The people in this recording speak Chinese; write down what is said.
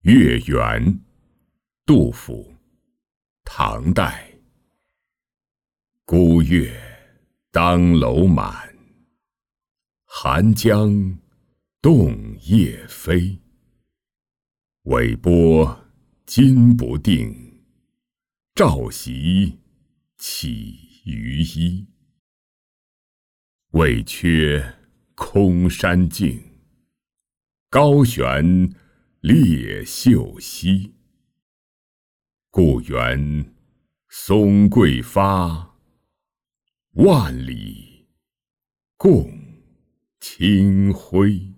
月圆，杜甫，唐代。孤月当楼满，寒江冻夜飞。尾波惊不定，照袭起于衣。未缺空山静，高悬列秀溪。故园松桂发，万里共清辉。